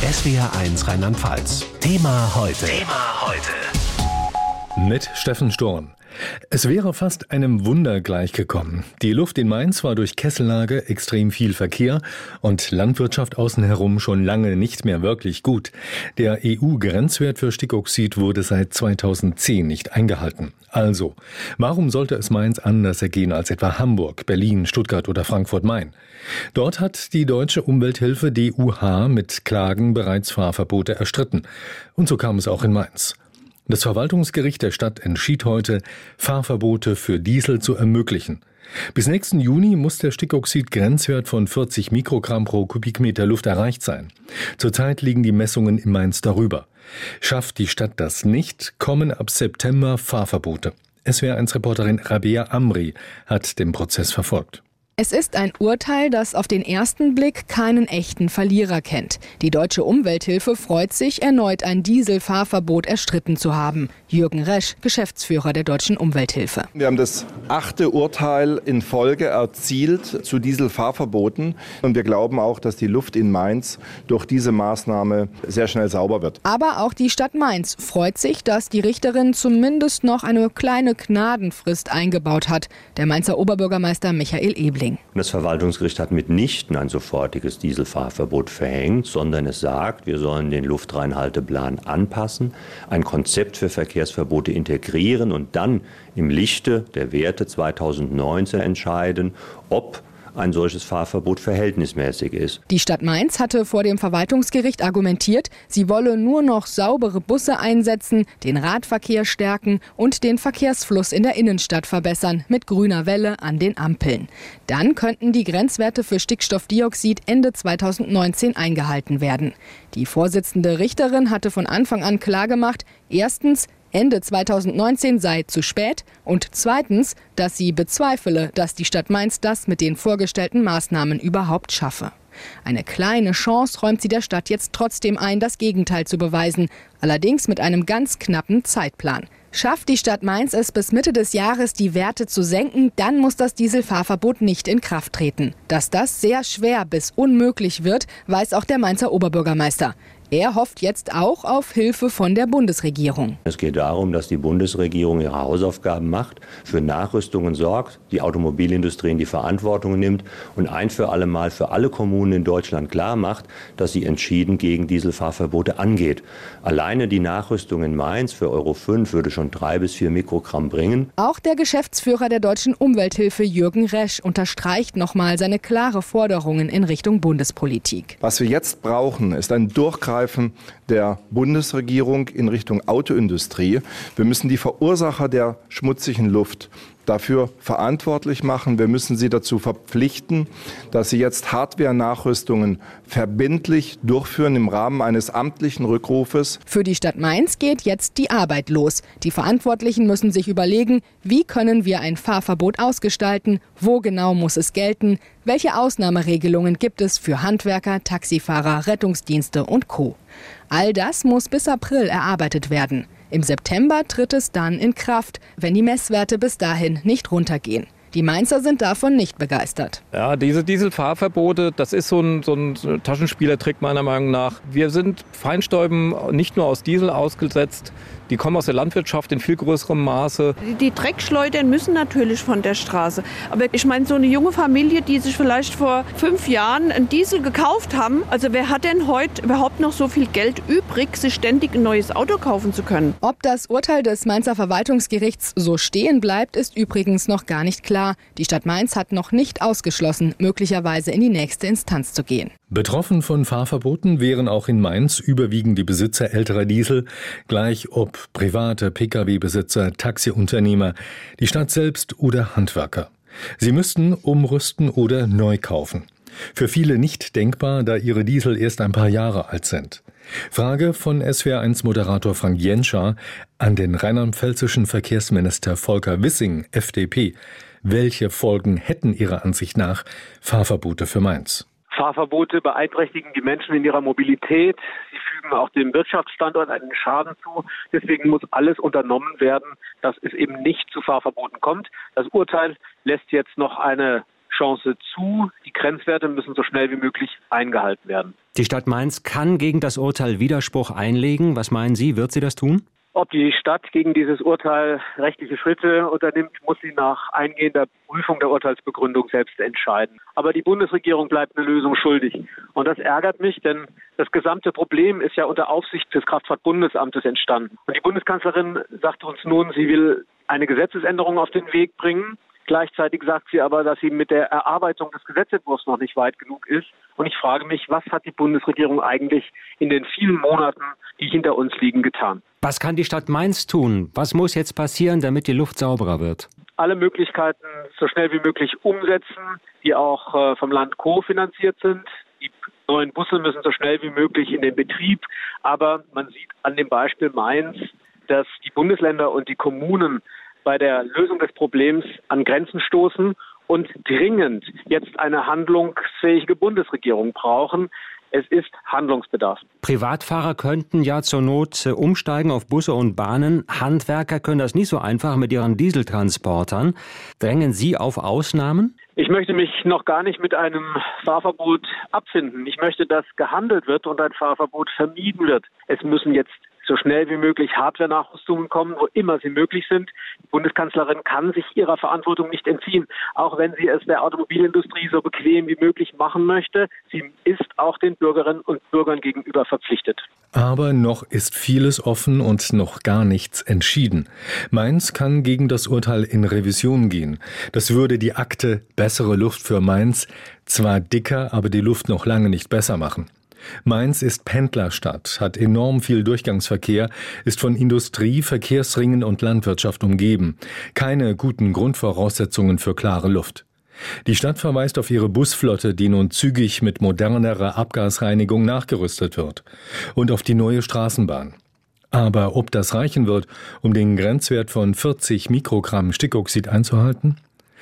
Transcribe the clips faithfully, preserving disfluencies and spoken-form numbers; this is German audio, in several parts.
S W R eins Rheinland-Pfalz. Thema heute. Thema heute. Mit Steffen Sturm. Es wäre fast einem Wunder gleichgekommen. Die Luft in Mainz war durch Kessellage, extrem viel Verkehr und Landwirtschaft außen herum schon lange nicht mehr wirklich gut. Der E U-Grenzwert für Stickoxid wurde seit zweitausendzehn nicht eingehalten. Also, warum sollte es Mainz anders ergehen als etwa Hamburg, Berlin, Stuttgart oder Frankfurt-Main? Dort hat die deutsche Umwelthilfe D U H mit Klagen bereits Fahrverbote erstritten. Und so kam es auch in Mainz. Das Verwaltungsgericht der Stadt entschied heute, Fahrverbote für Diesel zu ermöglichen. Bis nächsten Juni muss der Stickoxid-Grenzwert von vierzig Mikrogramm pro Kubikmeter Luft erreicht sein. Zurzeit liegen die Messungen in Mainz darüber. Schafft die Stadt das nicht, kommen ab September Fahrverbote. S W R eins Reporterin Rabea Amri hat den Prozess verfolgt. Es ist ein Urteil, das auf den ersten Blick keinen echten Verlierer kennt. Die deutsche Umwelthilfe freut sich, erneut ein Dieselfahrverbot erstritten zu haben. Jürgen Resch, Geschäftsführer der deutschen Umwelthilfe. Wir haben das achte Urteil in Folge erzielt zu Dieselfahrverboten. Und wir glauben auch, dass die Luft in Mainz durch diese Maßnahme sehr schnell sauber wird. Aber auch die Stadt Mainz freut sich, dass die Richterin zumindest noch eine kleine Gnadenfrist eingebaut hat. Der Mainzer Oberbürgermeister Michael Ebling. Das Verwaltungsgericht hat mitnichten ein sofortiges Dieselfahrverbot verhängt, sondern es sagt, wir sollen den Luftreinhalteplan anpassen, ein Konzept für Verkehrsverbote integrieren und dann im Lichte der Werte zweitausendneunzehn entscheiden, ob ein solches Fahrverbot verhältnismäßig ist. Die Stadt Mainz hatte vor dem Verwaltungsgericht argumentiert, sie wolle nur noch saubere Busse einsetzen, den Radverkehr stärken und den Verkehrsfluss in der Innenstadt verbessern mit grüner Welle an den Ampeln. Dann könnten die Grenzwerte für Stickstoffdioxid Ende zweitausendneunzehn eingehalten werden. Die Vorsitzende Richterin hatte von Anfang an klargemacht, erstens, Ende zweitausendneunzehn sei zu spät und zweitens, dass sie bezweifle, dass die Stadt Mainz das mit den vorgestellten Maßnahmen überhaupt schaffe. Eine kleine Chance räumt sie der Stadt jetzt trotzdem ein, das Gegenteil zu beweisen, allerdings mit einem ganz knappen Zeitplan. Schafft die Stadt Mainz es bis Mitte des Jahres, die Werte zu senken, dann muss das Dieselfahrverbot nicht in Kraft treten. Dass das sehr schwer bis unmöglich wird, weiß auch der Mainzer Oberbürgermeister. Er hofft jetzt auch auf Hilfe von der Bundesregierung. Es geht darum, dass die Bundesregierung ihre Hausaufgaben macht, für Nachrüstungen sorgt, die Automobilindustrie in die Verantwortung nimmt und ein für alle Mal für alle Kommunen in Deutschland klar macht, dass sie entschieden gegen Dieselfahrverbote angeht. Alleine die Nachrüstung in Mainz für Euro fünf würde schon drei bis vier Mikrogramm bringen. Auch der Geschäftsführer der deutschen Umwelthilfe Jürgen Resch unterstreicht nochmal seine klare Forderungen in Richtung Bundespolitik. Was wir jetzt brauchen, ist ein Durchgreifen der Bundesregierung in Richtung Autoindustrie. Wir müssen die Verursacher der schmutzigen Luft dafür verantwortlich machen. Wir müssen sie dazu verpflichten, dass sie jetzt Hardware-Nachrüstungen verbindlich durchführen im Rahmen eines amtlichen Rückrufes. Für die Stadt Mainz geht jetzt die Arbeit los. Die Verantwortlichen müssen sich überlegen, wie können wir ein Fahrverbot ausgestalten, wo genau muss es gelten, welche Ausnahmeregelungen gibt es für Handwerker, Taxifahrer, Rettungsdienste und Co. All das muss bis April erarbeitet werden. Im September tritt es dann in Kraft, wenn die Messwerte bis dahin nicht runtergehen. Die Mainzer sind davon nicht begeistert. Ja, diese Dieselfahrverbote, das ist so ein, so ein Taschenspielertrick meiner Meinung nach. Wir sind Feinstäuben nicht nur aus Diesel ausgesetzt, die kommen aus der Landwirtschaft in viel größerem Maße. Die Dreckschleudern müssen natürlich von der Straße. Aber ich meine, so eine junge Familie, die sich vielleicht vor fünf Jahren einen Diesel gekauft haben, also wer hat denn heute überhaupt noch so viel Geld übrig, sich ständig ein neues Auto kaufen zu können? Ob das Urteil des Mainzer Verwaltungsgerichts so stehen bleibt, ist übrigens noch gar nicht klar. Die Stadt Mainz hat noch nicht ausgeschlossen, möglicherweise in die nächste Instanz zu gehen. Betroffen von Fahrverboten wären auch in Mainz überwiegend die Besitzer älterer Diesel, gleich ob private Pkw-Besitzer, Taxiunternehmer, die Stadt selbst oder Handwerker. Sie müssten umrüsten oder neu kaufen. Für viele nicht denkbar, da ihre Diesel erst ein paar Jahre alt sind. Frage von S W R eins Moderator Frank Jenscher an den rheinland-pfälzischen Verkehrsminister Volker Wissing, F D P. Welche Folgen hätten Ihrer Ansicht nach Fahrverbote für Mainz? Fahrverbote beeinträchtigen die Menschen in ihrer Mobilität. Sie fügen auch dem Wirtschaftsstandort einen Schaden zu. Deswegen muss alles unternommen werden, dass es eben nicht zu Fahrverboten kommt. Das Urteil lässt jetzt noch eine Chance zu. Die Grenzwerte müssen so schnell wie möglich eingehalten werden. Die Stadt Mainz kann gegen das Urteil Widerspruch einlegen. Was meinen Sie, wird sie das tun? Ob die Stadt gegen dieses Urteil rechtliche Schritte unternimmt, muss sie nach eingehender Prüfung der Urteilsbegründung selbst entscheiden. Aber die Bundesregierung bleibt eine Lösung schuldig. Und das ärgert mich, denn das gesamte Problem ist ja unter Aufsicht des Kraftfahrtbundesamtes entstanden. Und die Bundeskanzlerin sagt uns nun, sie will eine Gesetzesänderung auf den Weg bringen. Gleichzeitig sagt sie aber, dass sie mit der Erarbeitung des Gesetzentwurfs noch nicht weit genug ist. Und ich frage mich, was hat die Bundesregierung eigentlich in den vielen Monaten, die hinter uns liegen, getan? Was kann die Stadt Mainz tun? Was muss jetzt passieren, damit die Luft sauberer wird? Alle Möglichkeiten so schnell wie möglich umsetzen, die auch äh, vom Land kofinanziert sind. Die neuen Busse müssen so schnell wie möglich in den Betrieb. Aber man sieht an dem Beispiel Mainz, dass die Bundesländer und die Kommunen bei der Lösung des Problems an Grenzen stoßen und dringend jetzt eine handlungsfähige Bundesregierung brauchen. Es ist Handlungsbedarf. Privatfahrer könnten ja zur Not umsteigen auf Busse und Bahnen. Handwerker können das nicht so einfach mit ihren Dieseltransportern. Drängen Sie auf Ausnahmen? Ich möchte mich noch gar nicht mit einem Fahrverbot abfinden. Ich möchte, dass gehandelt wird und ein Fahrverbot vermieden wird. Es müssen jetzt so schnell wie möglich Hardware-Nachrüstungen kommen, wo immer sie möglich sind. Die Bundeskanzlerin kann sich ihrer Verantwortung nicht entziehen, auch wenn sie es der Automobilindustrie so bequem wie möglich machen möchte. Sie ist auch den Bürgerinnen und Bürgern gegenüber verpflichtet. Aber noch ist vieles offen und noch gar nichts entschieden. Mainz kann gegen das Urteil in Revision gehen. Das würde die Akte Bessere Luft für Mainz zwar dicker, aber die Luft noch lange nicht besser machen. Mainz ist Pendlerstadt, hat enorm viel Durchgangsverkehr, ist von Industrie, Verkehrsringen und Landwirtschaft umgeben. Keine guten Grundvoraussetzungen für klare Luft. Die Stadt verweist auf ihre Busflotte, die nun zügig mit modernerer Abgasreinigung nachgerüstet wird, und auf die neue Straßenbahn. Aber ob das reichen wird, um den Grenzwert von vierzig Mikrogramm Stickoxid einzuhalten?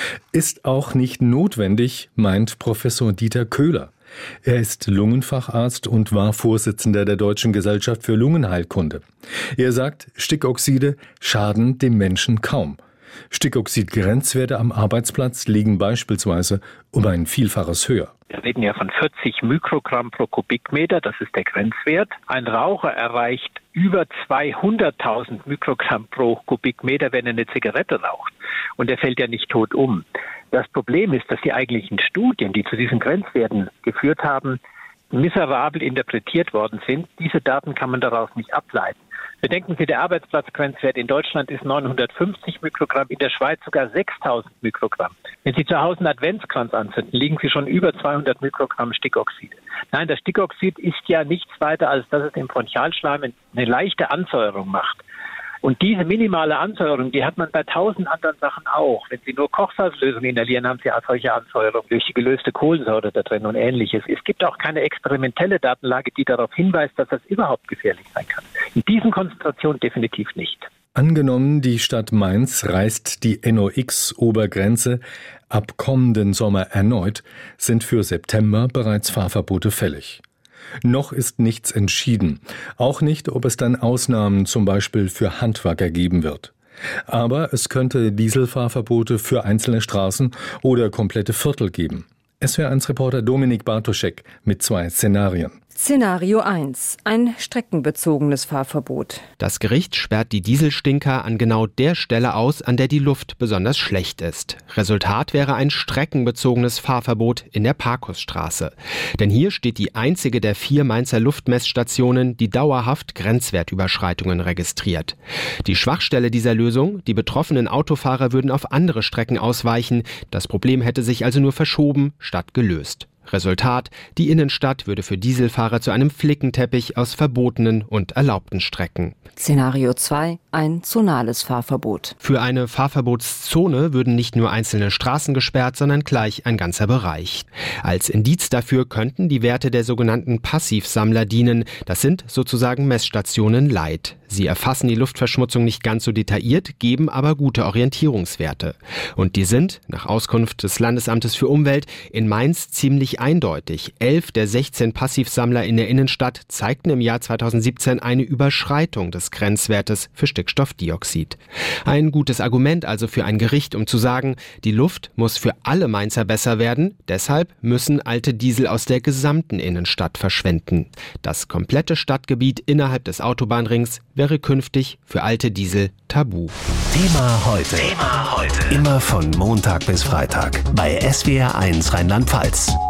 Ist auch nicht notwendig, meint Professor Dieter Köhler. Er ist Lungenfacharzt und war Vorsitzender der Deutschen Gesellschaft für Lungenheilkunde. Er sagt, Stickoxide schaden dem Menschen kaum. Stickoxid-Grenzwerte am Arbeitsplatz liegen beispielsweise um ein Vielfaches höher. Wir reden ja von vierzig Mikrogramm pro Kubikmeter, das ist der Grenzwert. Ein Raucher erreicht über zweihunderttausend Mikrogramm pro Kubikmeter, wenn er eine Zigarette raucht. Und er fällt ja nicht tot um. Das Problem ist, dass die eigentlichen Studien, die zu diesen Grenzwerten geführt haben, miserabel interpretiert worden sind. Diese Daten kann man daraus nicht ableiten. Bedenken Sie, der Arbeitsplatzgrenzwert in Deutschland ist neunhundertfünfzig Mikrogramm, in der Schweiz sogar sechstausend Mikrogramm. Wenn Sie zu Hause einen Adventskranz anzünden, liegen Sie schon über zweihundert Mikrogramm Stickoxide. Nein, das Stickoxid ist ja nichts weiter, als dass es im Bronchialschleim eine leichte Ansäuerung macht. Und diese minimale Ansäuerung, die hat man bei tausend anderen Sachen auch. Wenn Sie nur Kochsalzlösung inhalieren, haben Sie auch solche Ansäuerung durch die gelöste Kohlensäure da drin und Ähnliches. Es gibt auch keine experimentelle Datenlage, die darauf hinweist, dass das überhaupt gefährlich sein kann. In diesen Konzentrationen definitiv nicht. Angenommen, die Stadt Mainz reißt die N O X-Obergrenze ab kommenden Sommer erneut, sind für September bereits Fahrverbote fällig. Noch ist nichts entschieden, auch nicht, ob es dann Ausnahmen zum Beispiel für Handwerker geben wird. Aber es könnte Dieselfahrverbote für einzelne Straßen oder komplette Viertel geben. S W R eins Reporter Dominik Bartoschek mit zwei Szenarien. Szenario eins. Ein streckenbezogenes Fahrverbot. Das Gericht sperrt die Dieselstinker an genau der Stelle aus, an der die Luft besonders schlecht ist. Resultat wäre ein streckenbezogenes Fahrverbot in der Parkusstraße. Denn hier steht die einzige der vier Mainzer Luftmessstationen, die dauerhaft Grenzwertüberschreitungen registriert. Die Schwachstelle dieser Lösung: die betroffenen Autofahrer würden auf andere Strecken ausweichen. Das Problem hätte sich also nur verschoben statt gelöst. Resultat: die Innenstadt würde für Dieselfahrer zu einem Flickenteppich aus verbotenen und erlaubten Strecken. Szenario zwei. Ein zonales Fahrverbot. Für eine Fahrverbotszone würden nicht nur einzelne Straßen gesperrt, sondern gleich ein ganzer Bereich. Als Indiz dafür könnten die Werte der sogenannten Passivsammler dienen. Das sind sozusagen Messstationen Light. Sie erfassen die Luftverschmutzung nicht ganz so detailliert, geben aber gute Orientierungswerte. Und die sind, nach Auskunft des Landesamtes für Umwelt, in Mainz ziemlich nicht eindeutig. Elf der sechzehn Passivsammler in der Innenstadt zeigten im Jahr zweitausendsiebzehn eine Überschreitung des Grenzwertes für Stickstoffdioxid. Ein gutes Argument also für ein Gericht, um zu sagen, die Luft muss für alle Mainzer besser werden, deshalb müssen alte Diesel aus der gesamten Innenstadt verschwinden. Das komplette Stadtgebiet innerhalb des Autobahnrings wäre künftig für alte Diesel tabu. Thema heute. Thema heute. Immer von Montag bis Freitag bei S W R eins Rheinland-Pfalz.